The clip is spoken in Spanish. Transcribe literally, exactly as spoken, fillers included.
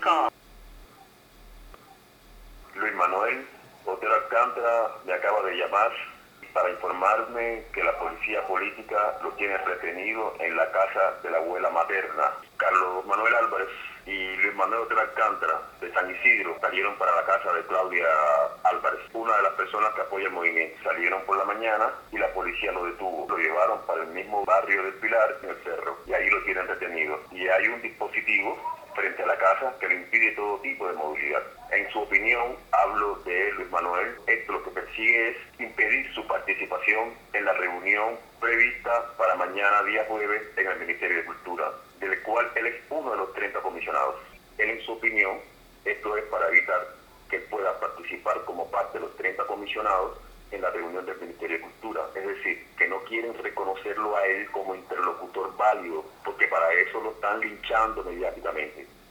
com. Luis Manuel Otero Alcántara me acaba de llamar para informarme que la policía política lo tiene retenido en la casa de la abuela materna. Carlos Manuel Álvarez y Luis Manuel Otero Alcántara de San Isidro salieron para la casa de Claudia Álvarez, una de las personas que apoya el movimiento. Salieron por la mañana y la policía lo detuvo. Lo llevaron para el mismo barrio del Pilar, en el Cerro, y ahí lo tienen retenido. Y hay un dispositivo frente a la casa que le impide todo tipo de movilidad. En su opinión, hablo de Luis Manuel, esto lo que persigue es impedir su participación en la reunión prevista para mañana, día jueves, en el Ministerio de Cultura, del cual él es uno de los treinta comisionados. Él, en su opinión, esto es para evitar que pueda participar como parte de los treinta comisionados en la reunión del Ministerio de Cultura. Es decir, que no quieren reconocerlo a él como interlocutor válido, porque para eso lo están linchando mediáticamente.